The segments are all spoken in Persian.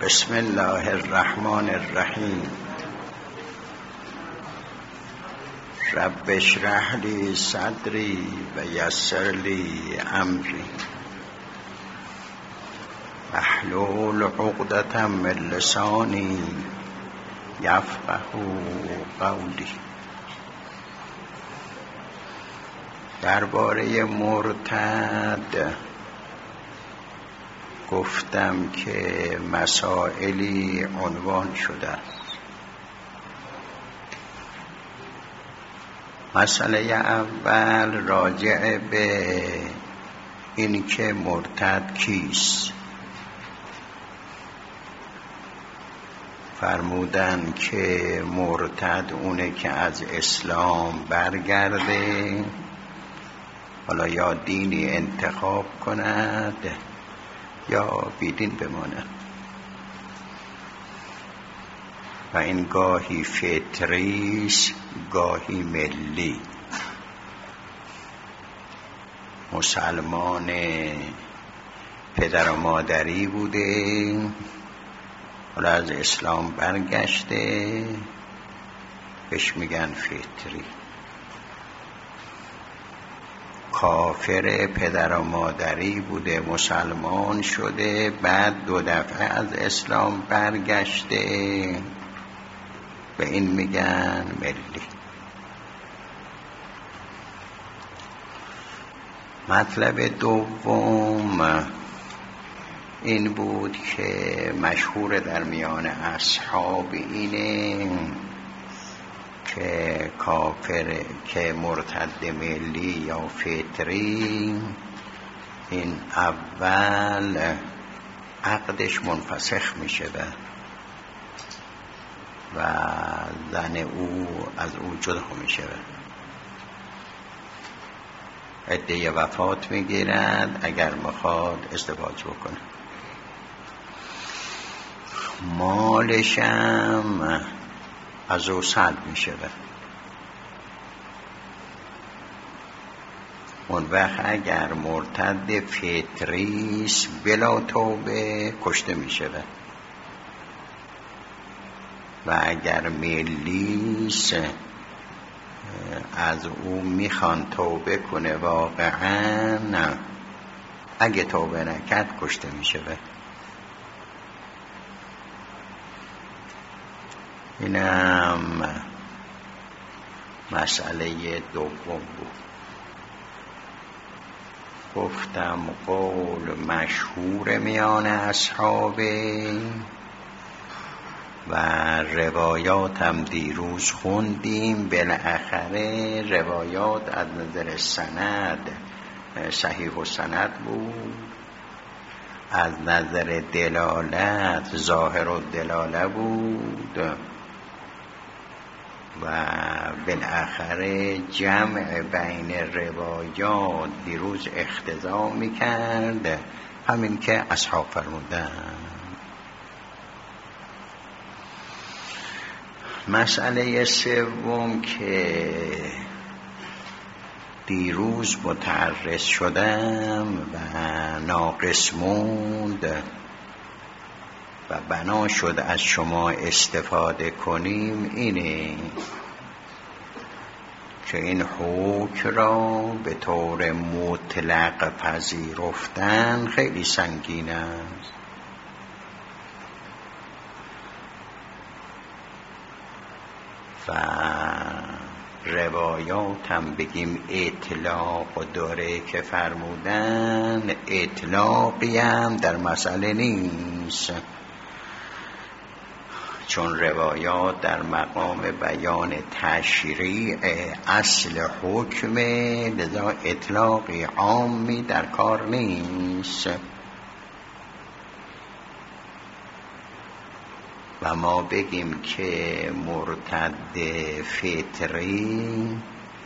بسم الله الرحمن الرحیم. رب اشرح لی صدری و یسر لی امری واحلل عقدة من لسانی یفقهوا قولی. درباره مرتد گفتم که مسائلی عنوان شده است. مسئله اول راجع به این که مرتد کیست. فرمودن که مرتد اونه که از اسلام برگرده، حالا یا دینی انتخاب کند یا بیدین بماند، و این گاهی فطریست گاهی ملی. مسلمان پدر و مادری بوده، حالا از اسلام برگشته، بهش میگن فطری. کافر پدر و مادری بوده، مسلمان شده، بعد 2 دفعه از اسلام برگشته، به این میگن ملی. مطلب دوم این بود که مشهور در میان اصحاب اینه که کافر که مرتد ملی یا فطری، این اول عقدش منفسخ میشه و زن او از او جدا میشه، عده وفات میگیرد اگر میخواد ازدواج بکنه، مالشم از او سلب میشه. اون وقت اگر مرتد فطریست بلا توبه کشته میشه، و اگر ملیست از او میخوان توبه کنه، واقعا اگه توبه نکرد کشته میشه. اینم مسئله دوم بود. گفتم قول مشهور میان اصحابه و روایاتم دیروز خوندیم. بالاخره روایات از نظر سند صحیح و سند بود، از نظر دلالت ظاهر و دلاله بود، و بالاخره جمع بین روایات دیروز اقتضا میکرد همین که اصحاب فرمودن. مسئله سوم که دیروز متعرض شدم و ناقص موند و بنا شد از شما استفاده کنیم، اینه که این حکم را به طور مطلق پذیرفتن خیلی سنگین است. و روایات هم بگیم اطلاق داره که فرمودن، اطلاقی هم در مسئله نیست، چون روایات در مقام بیان تشریع اصل حکم، لذا اطلاقی عامی در کار نیست. و ما بگیم که مرتد فطری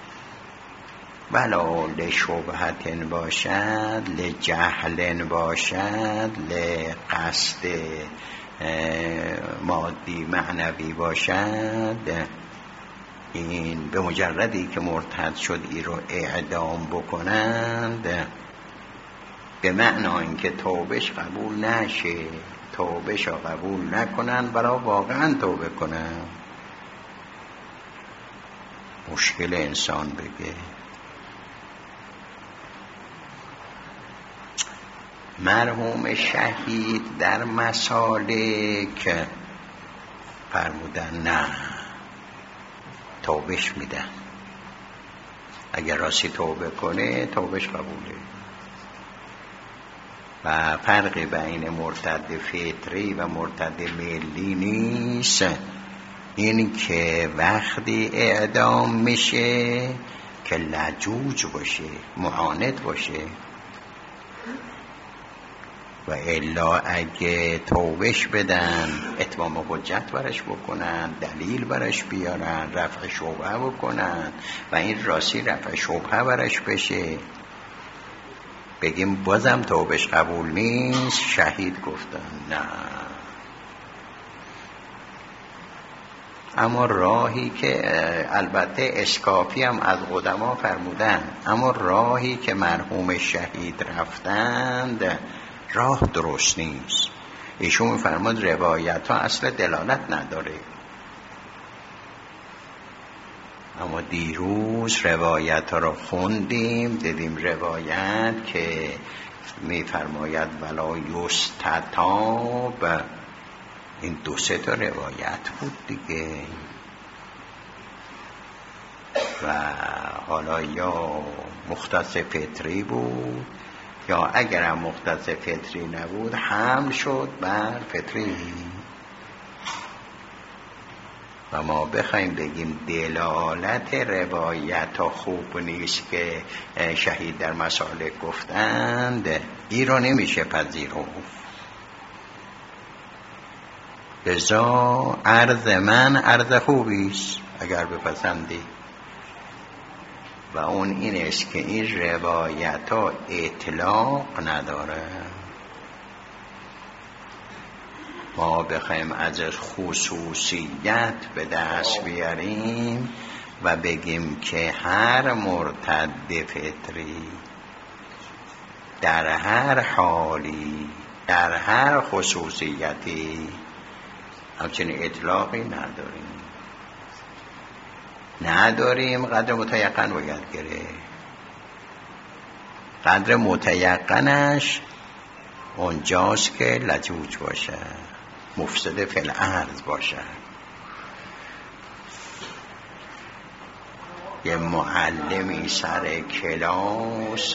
ولا لشبهت باشد، لجهل باشد، لقصد مادی معنوی باشد، این به مجردی که مرتد شد این رو اعدام بکنند، به معنی اینکه توبهش قبول نشه، توبهش را قبول نکنن برای واقعا توبه کنن. مشکل انسان بگه مرحوم شهید در مسالک فرمودن نه توبهش میدن، اگر راستی توبه کنه توبهش قبوله. و فرقی بین مرتد فطری و مرتد ملی نیست. این که وقتی اعدام میشه که لجوج باشه، معاند باشه، و الا اگه توبهش بدن، اتمام حجت برش بکنن، دلیل برش بیارن، رفع شبهه بکنن و این راستی رفع شبهه برش بشه، بگیم بازم توبهش قبول نیست، شهید گفتن نه. اما راهی که البته اسکافی هم از قدما فرمودن، اما راهی که مرحوم شهید رفتند راه درست نیست. ایشون می‌فرماد روایت ها اصل دلالت نداره. اما دیروز روایت ها رو خوندیم، دیدیم روایت که می‌فرماید ولا یستتاب، این 2-3 تا روایت بود دیگه. و حالا یا مختص فطری بود یا اگرم مختص فطری نبود حمل شد بر فطری. و ما بخوایم بگیم دلالت روایت ها خوب نیست که شهید در مسالک گفتند، این رو نمیشه پذیرفت. لذا عرض من عرض خوبیست اگر بپسندی، و اون این است که این روایت ها اطلاق نداره. ما بخوایم از خصوصیت به دست بیاریم و بگیم که هر مرتد فطری در هر حالی در هر خصوصیتی، همچنین اطلاقی نداریم. قدر متیقن باید گره. قدر متیقنش اونجاست که لجوج باشه، مفسد فی الارض باشه. یه معلمی سر کلاس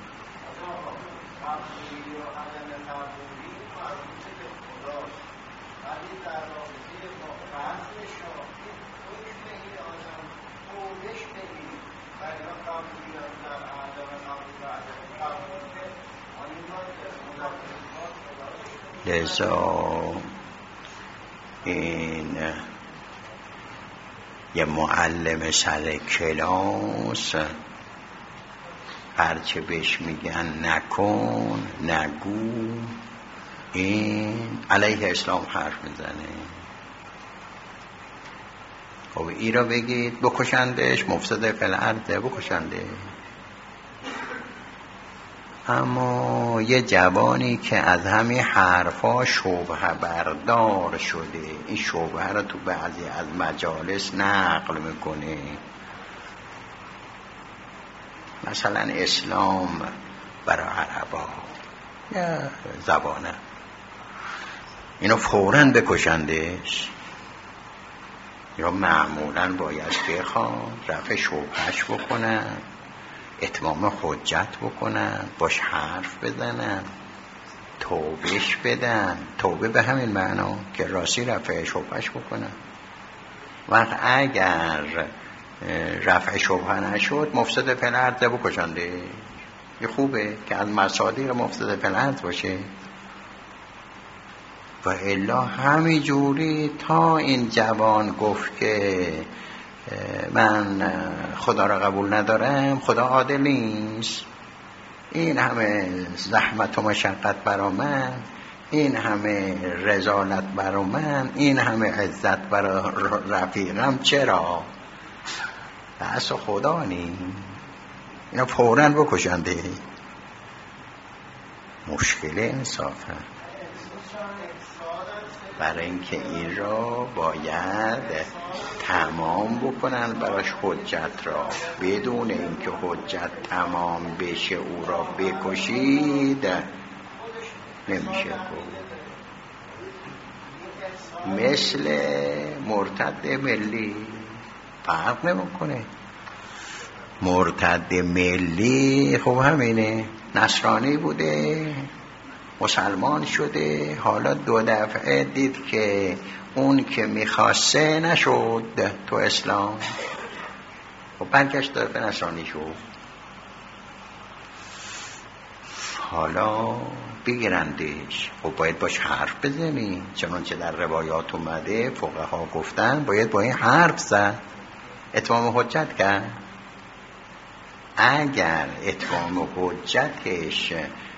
لذا این یه معلم سر کلاس هرچه بهش میگن نکن نگو، این علیه اسلام حرف میزنه. خب این را بگید بکشندش، مفسد فی الارض، بکشنده. اما یه جوانی که از همین حرفا شبهه بردار شده، این شبهه را تو بعضی از مجالس نقل میکنه، مثلا اسلام برای عربا یا زبانه، اینو فوراً بکشندش، یا معمولاً باید بخوان رفع شبهش بکنن، اتمام حجت بکنن، باش حرف بزنن، توبهش بدن. توبه به همین معنا که راستی رفع شبهش بکنن. وقت اگر رفع شبهه نشد، مفسد فی الارض بکشنده. یه خوبه که از مصادیق مفسد فی الارض باشه. و الا همین جوری تا این جوان گفت که من خدا را قبول ندارم، خدا عادل نیست، این همه زحمت و مشقت برا من، این همه رذالت برا من، این همه عزت برا رفیقم، چرا؟ دست خدا نی، اینا فوراً بکشنده. مشکل انصافه. برای اینکه این را باید تمام بکنن براش حجت را، بدون اینکه حجت تمام بشه او را بکشید نمیشه گفت. مثل مرتد ملی فرق نمیکنه. مرتد ملی خب همینه، نصرانی بوده مسلمان شده، حالا 2 دفعه دید که اون که میخواسته نشد تو اسلام، خب برگشت دفعه نصرانی شد. حالا بگیرندش، خب باید باش حرف بزنی، چنانچه در روایات اومده فقها گفتن باید با این حرف زد، اتمام حجت کرد. اگر اتمام حجتش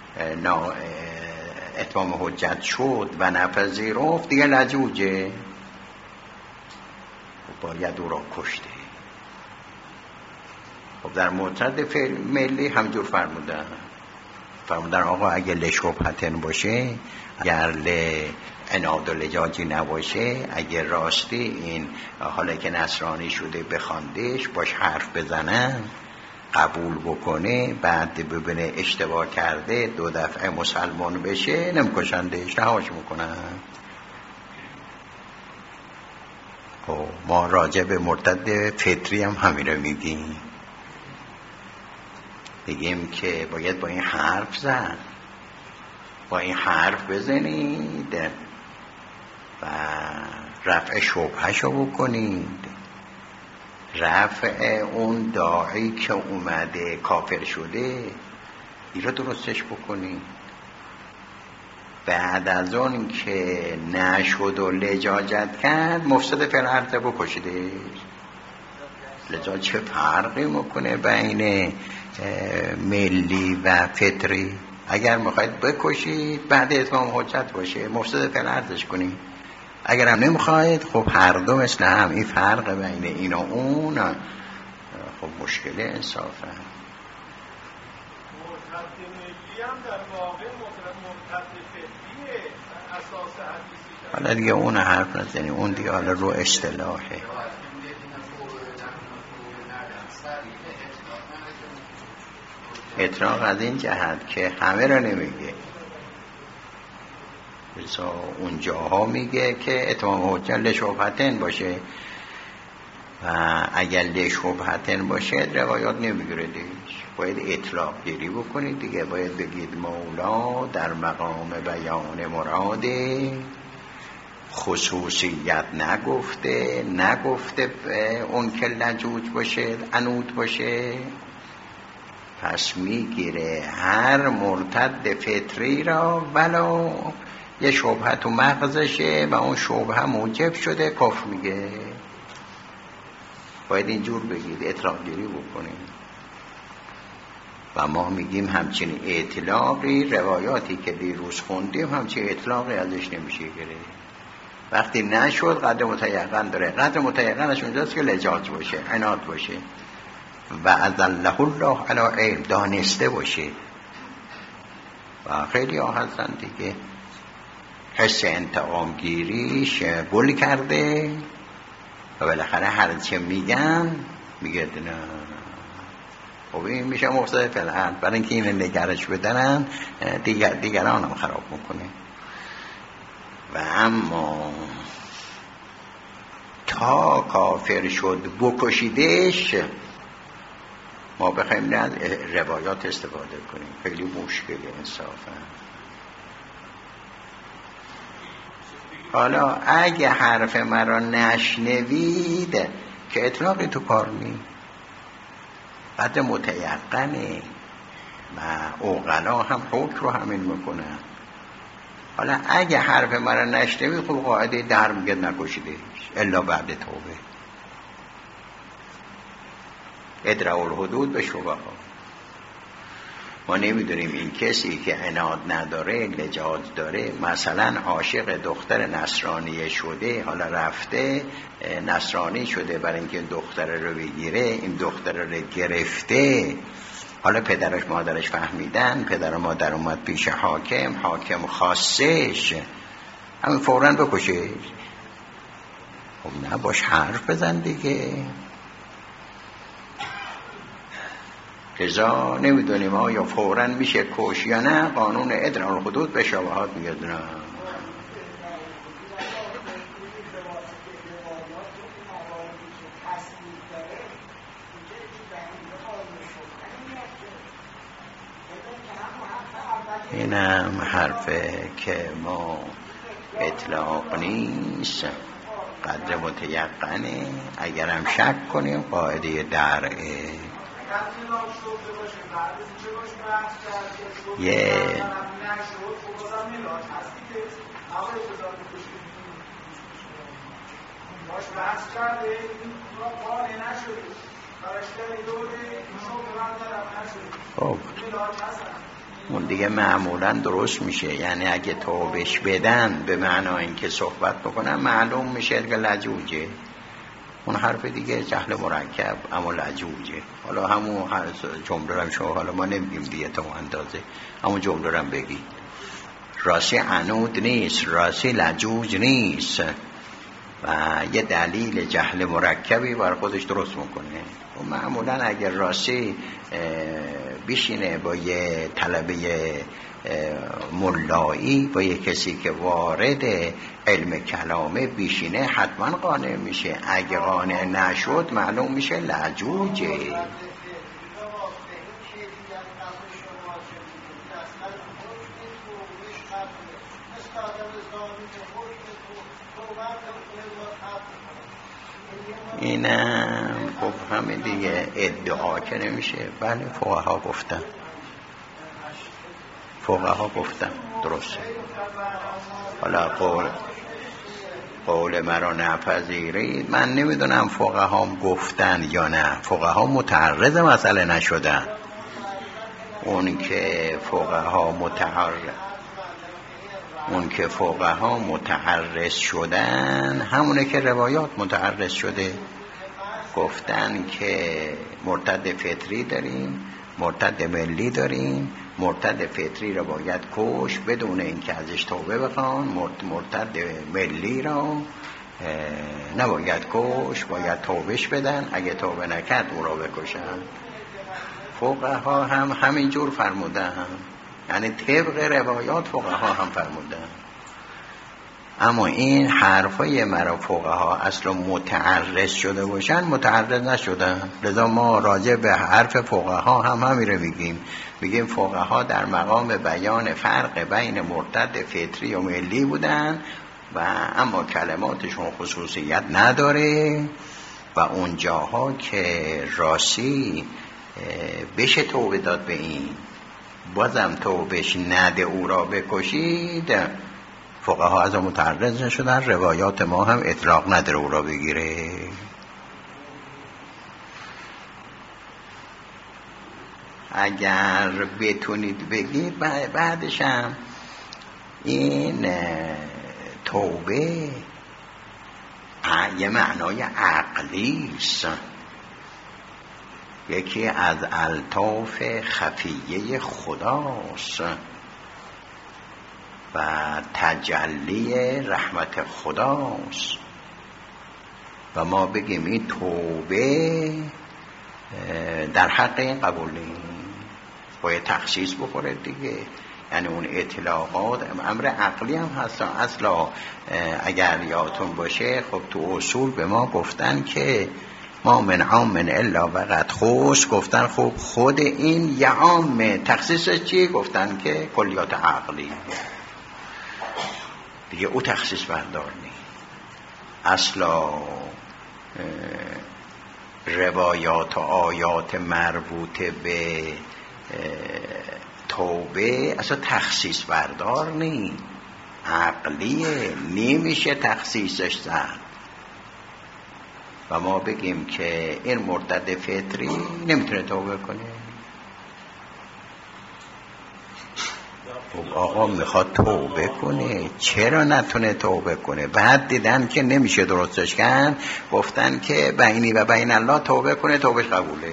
اتمام حجت شد و نپذیرفت دیگه لجوجه، باید او را کشته. خب در مرتد ملی همجور فرمودن آقا اگه لشبهتن باشه، اگر عناد و لجاجی نباشه، اگر راستی این حالا که نصرانی شده بخواندش باش حرف بزنن قبول بکنه، بعد ببینه اشتباه کرده 2 دفعه مسلمان بشه نمیکشندش، رهاش میکنن. خب ما راجع به مرتد فطری هم همین رو میگیم که باید با این حرف زد، با این حرف بزنید و رفع شبهشو بکنید، رفع اون داعی که اومده کافر شده این رو درستش بکنید. بعد از اون که نشد و لجاجت کرد مفسد فی الارض بکشیدش. لذا چه فرقی میکنه بین ملی و فطری؟ اگر میخواید بکشید بعد اتمام حجت باشه مفسد فی الارضش کنید، اگر هم نمیخواید خب هر دو مثل هم. این فرق بین این و اون خب مشکل انصافه. مرتد ملی هم در واقع مرتد فطریه اساس حدیثی. حالا دیگه اون حرف نزنی، اون دیگه حالا رو اصطلاحه. اطلاق از این جهت که همه را نمیگه، بسا اون جاها میگه که اتمام حجت لشبهتن باشه و اگر لشبهتن باشه روایات نمیگردیش، باید اطلاق گیری بکنید دیگه. باید بگید مولا در مقام بیان مراد خصوصیت نگفته اون که لجوج باشه عنود باشه، پس میگیره هر مرتد فطری را ولو یه شبهه تو مغزشه و اون شبهه موجب شده کفر میگه. باید اینجور بگید، اطلاق گیری بکنید. و ما میگیم همچین اطلاقی روایاتی که دیروز خوندیم همچین اطلاقی ازش نمیشه گرفت. وقتی نشد قدر متیقن داره، قدر متیقنش اونجاست که لجاج باشه، عناد باشه و اذله الله علی علم، دانسته باشه. و خیلی ها هستن دیگه حس انتقام گیریش گل کرده و بالاخره هر چه میگن میگه نه خب این میشه مفسد فی الارض، برای اینکه این نگرش بدنن دیگران هم خراب میکنه. و اما تا کافر شد بکشیدش ما بخوایم نه روایات استفاده کنیم، خیلی مشکل انصافا. حالا اگه حرف مرا نشنوید که اطلاقی تو کار نی، قدر متیقنه و عقلا هم حکم رو همین میکنن. حالا اگه حرف مرا نشنوید خب قاعده در میگه نکشیدش الا بعد توبه. ادرأوا الحدود به شبهات. ما نمیدونیم این کسی که عناد نداره لجاج داره، مثلا عاشق دختر نصرانیه شده، حالا رفته نصرانی شده برای اینکه دختر رو بگیره، این دختر رو گرفته، حالا پدرش مادرش فهمیدن، پدر و مادر اومد پیش حاکم، حاکم خواستش همین فوراً بکشه. خب نه، باش حرف بزن دیگه. لذا نمیدونیم آیا فوراً میشه کش یا نه. قانون ادراء الحدود به شبهات میاد نه. اینم حرفه که ما اطلاق نیست، قدر متیقنه. اگرم شک کنیم قاعده درعه. خب اون دیگه معمولا درست میشه. یعنی اگه توبش بدن به معنای اینکه صحبت بکنن، معلوم میشه که لجوجه. اون حرف دیگه جهل مرکب اما لجوجه. حالا همون جمله رو شما، حالا ما نمیگیم دیگه تا اندازه، همون جمله رو بگید. راستی عنود نیست، راستی لجوج نیست و یه دلیل جهل مرکبی بر خودش درست میکنه. و معمولا اگر راستی بشینه با یه طلبه ملایی، با یه کسی که وارد علم کلامه بشینه، حتما قانع میشه. اگه قانع نشد معلوم میشه لجوجه. اینم خب همین دیگه ادعا که نمیشه. بله فقها گفتن درسته. حالا قول مرا نپذیرید، من نمیدونم فقها گفتن یا نه. فقها متعرض مسئله نشدن. اون که فقها متعرض شدن همونه که روایات متعرض شده. گفتن که مرتد فطری داریم، مرتد ملی داریم. مرتد فطری رو باید کش بدون اینکه ازش توبه بخوان. مرتد ملی رو نباید کش، باید توبهش بدن. اگه توبه نکرد او رو بکشن. فقها هم همینجور فرمودن، یعنی طبق روایات فقها هم فرمودن. اما این حرفای مرا فقها اصلا متعرض شده باشن، متعرض نشدن. لذا ما راجع به حرف فقها هم همین رو میگیم فقها در مقام بیان فرق بین مرتد فطری و ملی بودن و اما کلماتشون خصوصیت نداره و اون جاها که راستی بشه توبه داد به این، بازم توبهش نده او را بکشید، فقها از متعرض نشدن. روایات ما هم اطلاق نداره او را بگیره. اگر بتونید بگید بعدش هم این توبه یه معنای عقلی است. یکی از الطاف خفیه خداست و تجلی رحمت خداست و ما بگیم این توبه در حق این قبول نیست، باید تخصیص بخوره دیگه. یعنی اون اطلاقات امر عقلی هم هست. اصلا اگر یادتون باشه خب تو اصول به ما گفتن که ما من عام من الا وقت خوش، گفتن خب خود این یه عامه، تخصیصش چیه؟ گفتن که کلیات عقلی دیگه، او تخصیص بردار نی. اصلا روایات و آیات مربوطه به توبه اصلا تخصیص بردار نی، عقلیه، نمیشه تخصیصش زد. و ما بگیم که این مرتد فطری نمیتونه توبه کنه. خب آقا میخواد توبه کنه، چرا نتونه توبه کنه؟ بعد دیدن که نمیشه درستش کن، گفتن که بینی و بین الله توبه کنه، توبهش قبوله.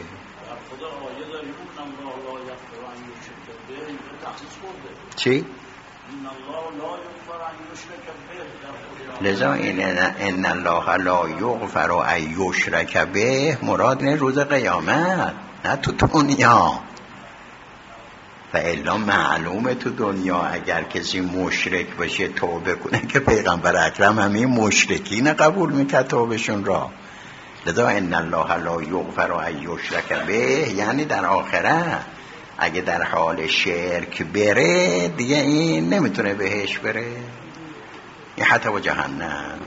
چی؟ لذا این ان الله لا یغفر ان یشرک به مراد نه روز قیامت، نه تو دنیا. و الا معلومه تو دنیا اگر کسی مشرک باشه توبه کنه که پیغمبر اکرم همین مشرکین قبول میکرد توبهشون را. لذا ان الله لا یغفر ان یشرک به یعنی در آخرت اگه در حال شرک بره دیگه این نمیتونه بهش بره، این حتی و جهنم.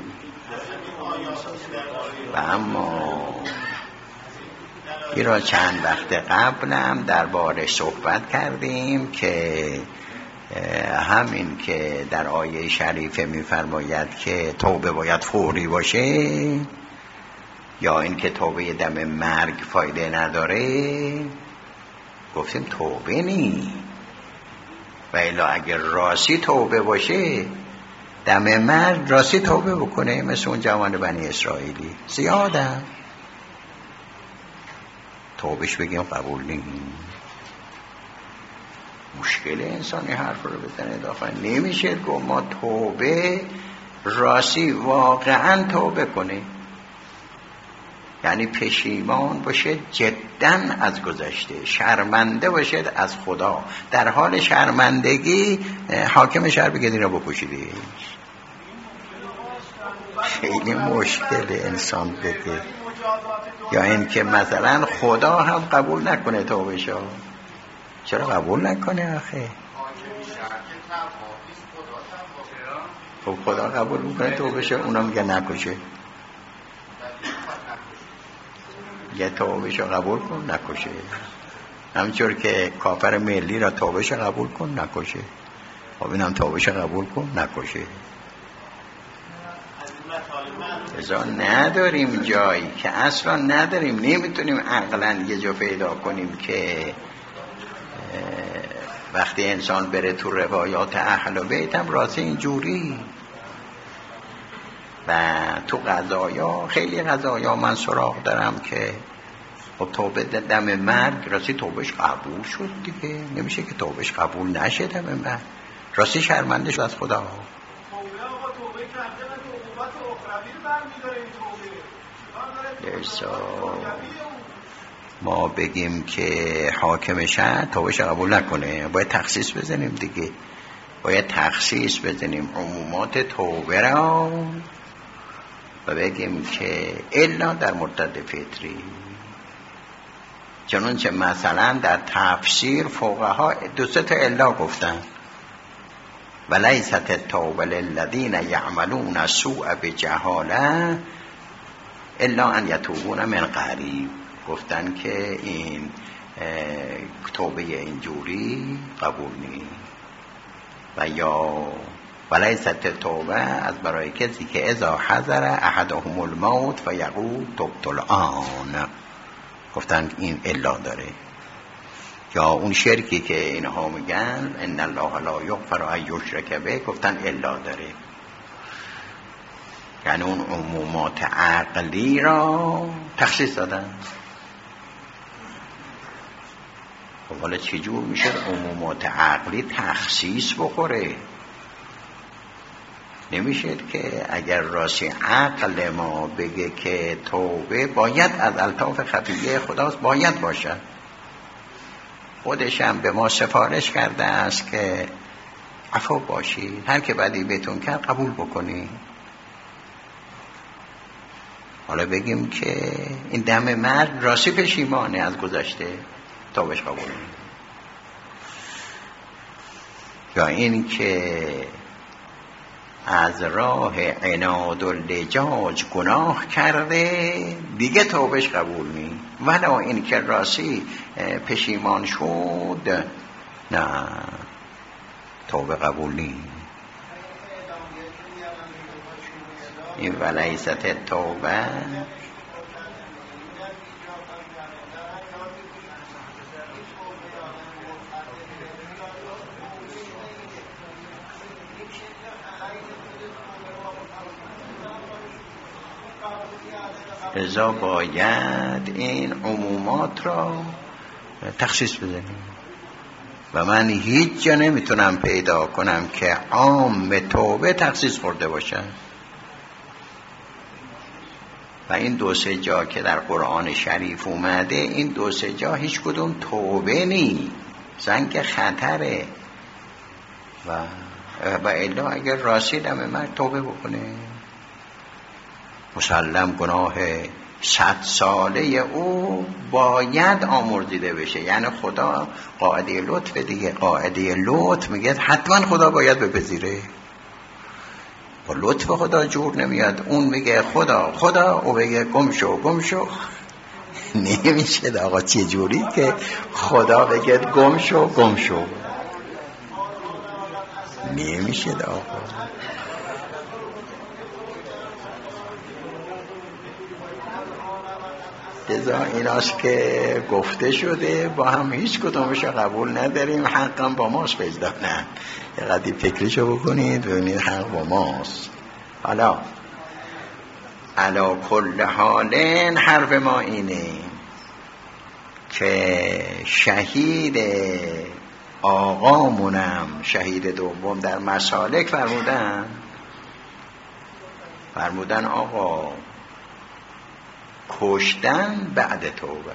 و اما این را چند وقت قبلم درباره صحبت کردیم که همین که در آیه شریفه می‌فرماید که توبه باید فوری باشه، یا این که توبه دم مرگ فایده نداره، گفتیم توبه نی. و الا اگر راستی توبه باشه دم مرگ راستی توبه بکنه، مثل اون جوان بنی اسرائیلی زیادم توبهش بگیم قبول نیم. مشکل انسانی حرف رو بزنه داخل نمیشه گفت ما توبه راستی واقعا توبه کنه، یعنی پشیمان باشه جدا از گذشته، شرمنده باشه از خدا، در حال شرمندگی حاکم شهر بگه این رو بکشیدیش. خیلی مشکل انسان بده. یا این که مثلا خدا هم قبول نکنه توبهشو. چرا قبول نکنه آخه؟ خب خدا قبول میکنه توبهشو، اونا میگه نکشه. یه توبهشو قبول کن نکشه، همینطور که کافر ملی را توبهشو قبول کن نکشه، خب اینم توبهشو قبول کن نکشه. ازا نداریم جایی که اصلا نداریم، نمیتونیم عقلا یه جا پیدا کنیم که وقتی انسان بره تو روایات اهل بیت هم راسته اینجوری. و تو قضایا خیلی قضایا من سراغ دارم که خب توبه دم مرگ راستی توبهش قبول شد دیگه، نمیشه که توبهش قبول نشه دم مرگ، راستی شرمنده شد از خدا. ما بگیم که حاکم شهر توبهش قبول نکنه، باید تخصیص بزنیم دیگه، باید تخصیص بزنیم عمومات توبه را و بگیم که الا در مرتد فطری. چنانچه مثلا در تفسیر فقها دو سه تا الا گفتن، ولیست التوبه للذین یعملون السوء بجهاله الا ان یتوبون من قریب. گفتن که این توبه اینجوری قبول نیست. و یا ولیست التوبه از برای کسی که اذا حضر احدهم الموت فیقول تبت الآن، گفتن این الا داره. یا اون شرکی که اینها میگن ان الله لا یغفر ان یشرک به، گفتن الا داره، یعنی اون عمومات عقلی را تخصیص دادن. خب حالا چجور میشه عمومات عقلی تخصیص بخوره؟ نمیشه که اگر راستی عقل ما بگه که توبه باید از الطاف خفیه خداست، باید باشد. خودش هم به ما سفارش کرده است که عفو باشید، هر که بدی بهتون کرد قبول بکنی. حالا بگیم که این دم مرگ راستی پشیمانه از گذشته، توبهش قبول نمی. یا این که از راه عناد و لجاج گناه کرده دیگه توبهش قبول نی. ولی این که راستی پشیمان شد نه توبه قبول نی. این ولیست توبه ازا باید این عمومات را تخصیص بزنیم. و من هیچ جا نمیتونم پیدا کنم که عام توبه تخصیص خورده باشه. و این 2-3 جا که در قرآن شریف اومده، این 2-3 جا هیچ کدوم توبه نی، زنگ خطره. و الا اگر راستی دم مرد توبه بکنه، مسلم گناه 100 ساله او باید آمرزیده بشه. یعنی خدا قاعده لطف دیگه، قاعده لطف میگه حتما خدا باید بپذیره. با لطف خدا جور نمیاد. اون میگه خدا او بگه گم شو. نمیشه آقا. چه جوری که خدا بگه گم شو نمیشه آقا. لذا ایناست که گفته شده، با هم هیچ کدومش قبول نداریم. حقا با ماست وجدانه. یه قدی فکریشو بکنید ببینید حق با ماست. حالا علا کل حالن حرف ما اینه که شهید آقامونم، شهید دوم در مسالک فرمودن آقا کشتن بعد توبه،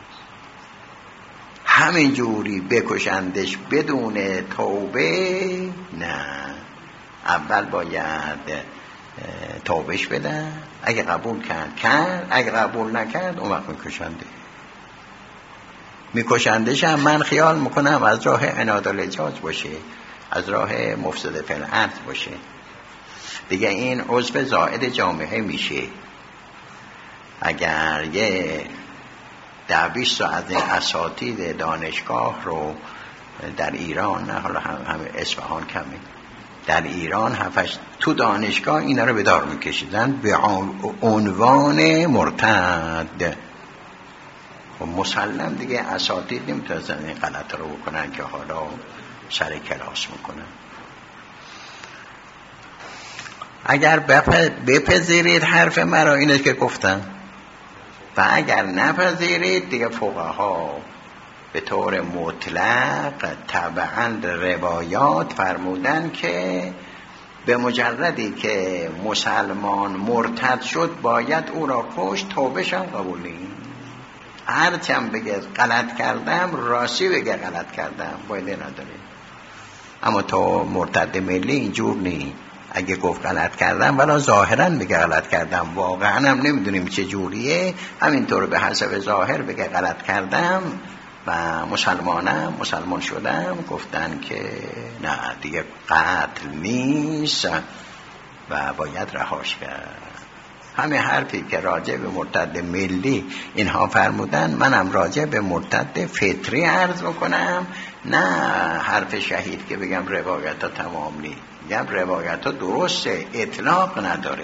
همین جوری بکشندش بدون توبه نه، اول باید توبهش بدن. اگه قبول کرد، اگه قبول نکرد اون وقت میکشندش هم من خیال میکنم از راه عناد و لجاج باشه، از راه مفسد فی الارض باشه دیگه. این عضو زائد جامعه میشه. اگر یه 10-20 از این اساتید دانشگاه رو در ایران، نه حالا همه اصفهان کمه، در ایران 7-8 تو دانشگاه اینا رو به دار میکشیدن به عنوان مرتد. و مسلم دیگه اساتید نمیتونن این غلط رو بکنن که حالا سر کلاس میکنن. اگر بپذیرید حرف مرا اینه که گفتم، و اگر نپذیرید دیگه فقها به طور مطلق طبعا روایات فرمودن که به مجردی که مسلمان مرتد شد باید او را کشت، توبهش هم قبول نیست. هرچند بگه غلط کردم، راستی بگه غلط کردم، باید نداره. اما تو مرتد ملی اینجور نیست. اگه گفت غلط کردم ولی ظاهرا بگه غلط کردم، واقعا هم نمیدونیم چه جوریه، همینطور به حسب ظاهر بگه غلط کردم و مسلمان شدم، گفتن که نه دیگه قتل نیست و باید رهاش کرد. همه حرفی که راجع به مرتد ملی اینها فرمودن، منم راجع به مرتد فطری عرض میکنم، نه حرف شهید که بگم روایت ها تمام نیست. میگم روایت ها درسته، اطلاق نداره.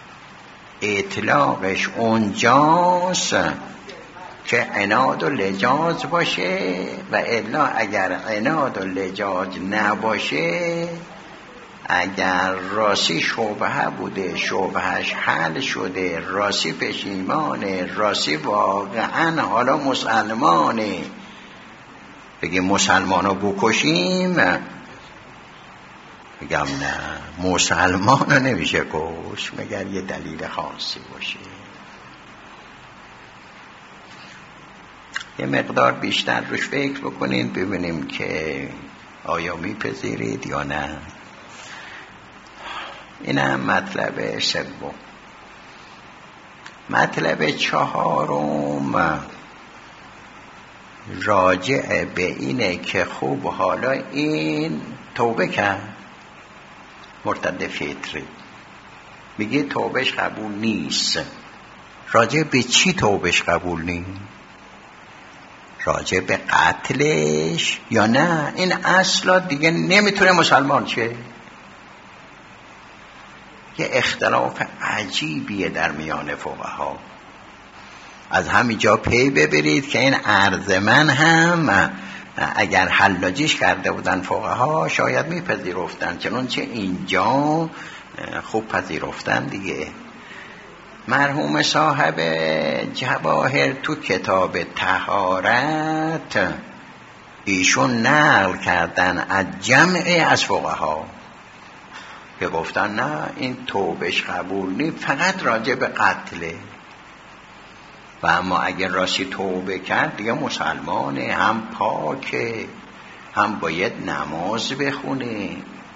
اطلاقش اونجاست که عناد و لجاج باشه، و الا اگر عناد و لجاج نباشه، اگر راسی شبهه بوده، شبهش حل شده، راسی پشیمانه، راسی واقعا حالا مسلمانه، بگیم مسلمانو بکشیم، بگم نه مسلمانو نمیشه کش مگر یه دلیل خاصی باشه. یه مقدار بیشتر روش فکر بکنین ببینیم که آیا میپذیرید یا نه. اینم مطلب سوم. مطلب چهارم راجع به اینه که خوب حالا این توبه کرد، مرتد فطری، میگه توبهش قبول نیست. راجع به چی توبهش قبول نیست؟ راجع به قتلش یا نه این اصلا دیگه نمیتونه مسلمان شه؟ یه اختلاف عجیبیه در میان فقها. از همینجا پی ببرید که این عرض من هم اگر حلاجیش کرده بودن فقها شاید میپذیرفتن، چنانچه اینجا خوب پذیرفتن دیگه. مرحوم صاحب جواهر تو کتاب طهارت ایشون نقل کردن از جمعی از فقها که گفتن نه این توبهش قبول نیست، فقط راجع به قتله، و اما اگر راستی توبه کرد دیگه مسلمانه، هم پاکه، هم باید نماز بخونه،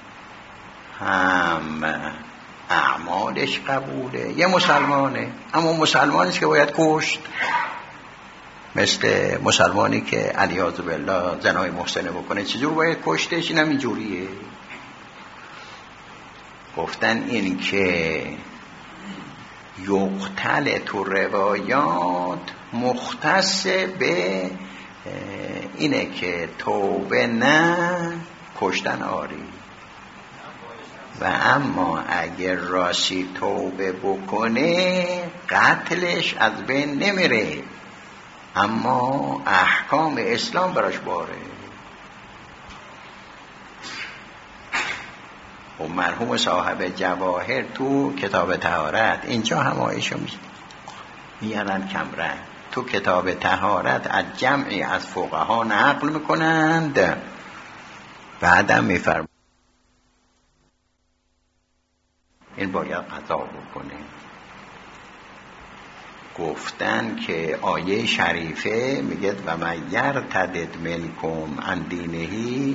هم اعمالش قبوله، یه مسلمانه. اما مسلمانیست که باید کشت، مثل مسلمانی که علیاذ بالله زنای محسنه بکنه چجور باید کشتش؟ این هم اینجوریه. گفتن این که یقتل تو روایات مختص به اینه که توبه نه، کشتن آری، و اما اگر راستی توبه بکنه قتلش از بین نمیره، اما احکام اسلام براش باره. و مرحوم صاحب جواهر تو کتاب طهارت، اینجا همایشو میارن کمرنگ، تو کتاب طهارت از جمعی از فقها نقل میکنند، بعدم میفرمایند این باید قضا بکنه. گفتن که آیه شریفه میگه و من یرتد منکم عن دینه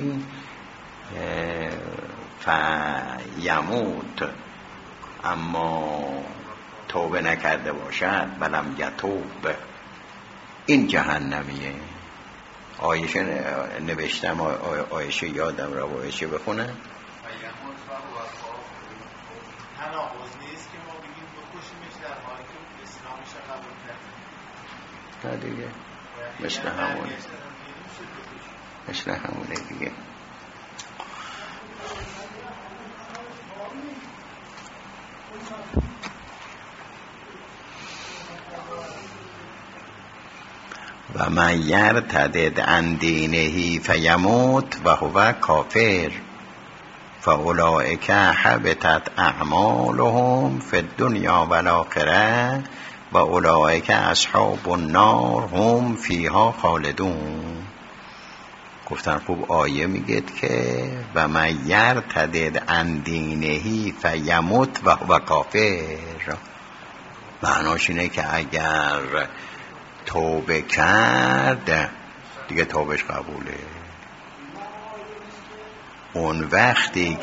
فیموت، اما توبه نکرده باشد ولم یتوب، این جهنمیه. آیش نوشتم، آیش یادم را آیش بخونم. تناقض نیست که ما بگیم بکشیمش در حالی که اسلامش قبول کردیم. نه دیگه، مثل همونه دیگه. و من یرتد عن دینه فیموت و هو کافر فاولئک حبطت اعمالهم فی الدنیا و الاخره و اولئک اصحاب النار هم فیها خالدون. گفتن خوب آیه میگه که و من یرتد عن دینه فیموت و هو کافر، معناش اینه که اگر توبه کرد دیگه توبهش قبوله. اون وقتی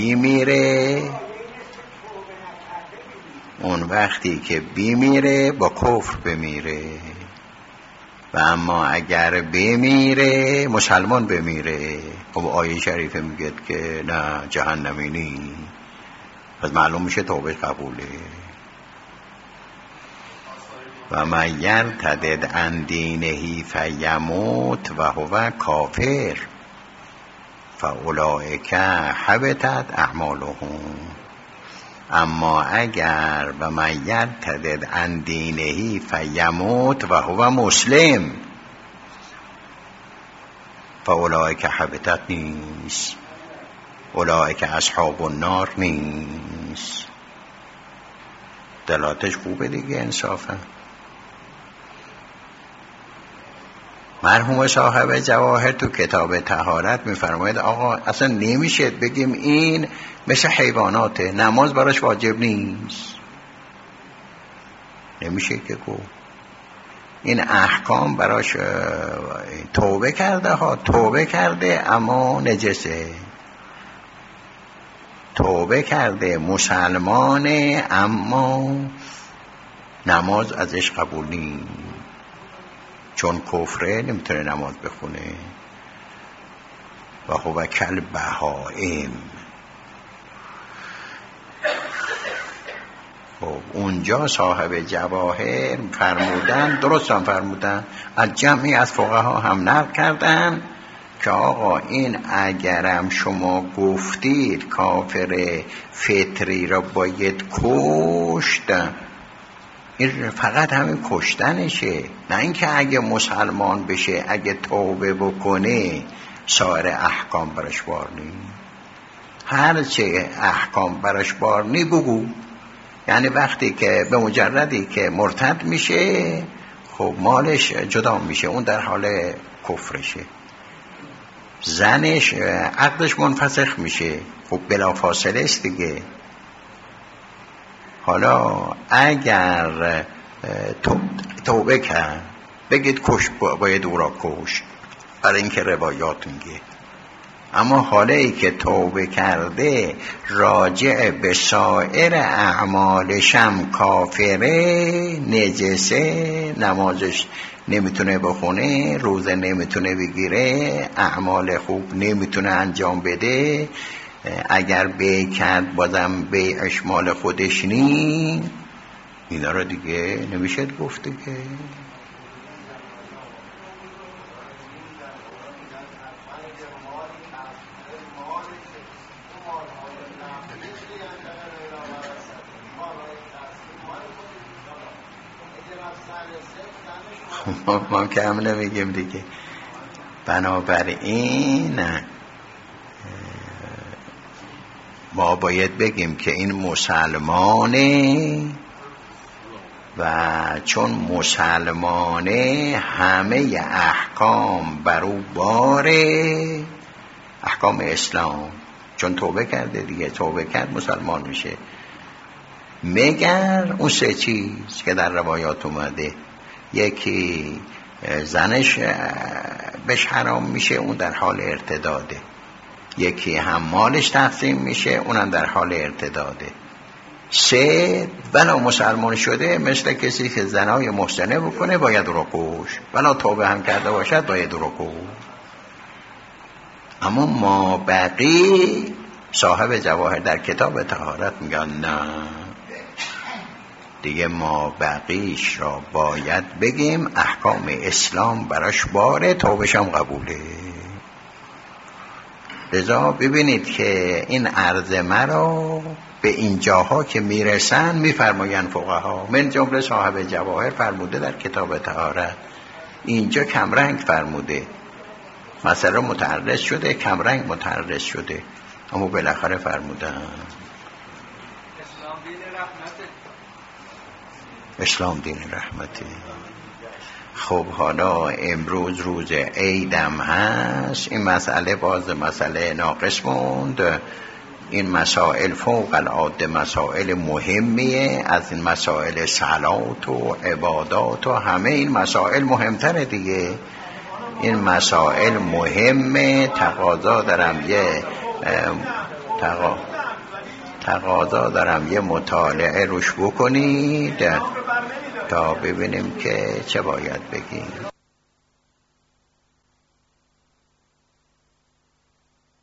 که بیمیره با کفر بمیره، و اما اگر بمیره مسلمان بمیره، خب آیه شریفه میگه که نه جهنمی نی، پس معلوم میشه توبهش قبوله. و من یرتد عن دینه فیموت و هو کافر فاولئک حبطت اعمالهم، اما اگر و من یرتد عن دینه فیموت و هو مسلم فاولئک حبطت نیست، اولئک اصحاب النار نیست. دلاتش خوبه دیگه، انصافا. مرحوم صاحب جواهر تو کتاب طهارت میفرماید آقا اصلا نمیشه بگیم این مثل حیواناته، نماز براش واجب نیست، نمیشه که گفت این احکام براش توبه کرده اما نجسه، توبه کرده مسلمانه اما نماز ازش قبول نیست، چون کفره نمیتونه نماز بخونه. و هو کل بهائم. خب اونجا صاحب جواهر فرمودن، درست هم فرمودن، از جمعی از فقها هم نقل کردن که آقا این اگرم شما گفتید کافر فطری را باید کشت، این فقط همین کشتنشه، نه اینکه اگه مسلمان بشه اگه توبه بکنه سایر احکام برش بار نی. هر چه احکام برش بار نی بگو، یعنی وقتی که به مجردی که مرتد میشه خب مالش جدا میشه، اون در حال کفرشه. زنش عقدش منفسخ میشه، خب بلافاصله است دیگه. حالا اگر توبه کرد بگید کش، باید او را کش، برای اینکه روایات میگه. اما حالا ای که توبه کرده راجع به سایر اعمالشم کافره، نجسه، نمازش نمیتونه بخونه، روزه نمیتونه بگیره، اعمال خوب نمیتونه انجام بده، اگر بیع کرد بازم بیعش مال خودش نی، اینا رو دیگه نمیشه گفت دیگه. ما کم نمیگیم دیگه. بنابراین ما باید بگیم که این مسلمانه و چون مسلمانه همه احکام بر او باره، احکام اسلام، چون توبه کرده دیگه، توبه کرد مسلمان میشه. مگر اون سه چیز که در روایات اومده، یکی زنش بهش حرام میشه، اون در حال ارتداده، یکی هم مالش تقسیم میشه، اونم در حال ارتداده. سه، بلا مسلمان شده مثل کسی که زنای محسنه بکنه باید رو کش، بلا توبه هم کرده باشد باید رو کش. اما ما بقی صاحب جواهر در کتاب طهارت میگن نه دیگه، ما بقیش را باید بگیم احکام اسلام براش باره، توبش هم قبوله. لذا ببینید که این عرض مرا به اینجاها که میرسن میفرماین فقها، من جمله صاحب جواهر فرموده در کتاب طهارت، اینجا کمرنگ فرموده، مثلا متعرض شده، کمرنگ متعرض شده، اما بالاخره فرمودن اسلام دین رحمته. خب حالا امروز روز عیدم هست، این مسئله باز مسئله ناقص موند. این مسائل فوق العاده مسائل مهمیه، از این مسائل صلات و عبادات و همه این مسائل مهمتره دیگه. این مسائل مهمه، تقاضا دارم یه مطالعه روش بکنید تا ببینیم که چه باید بگیم.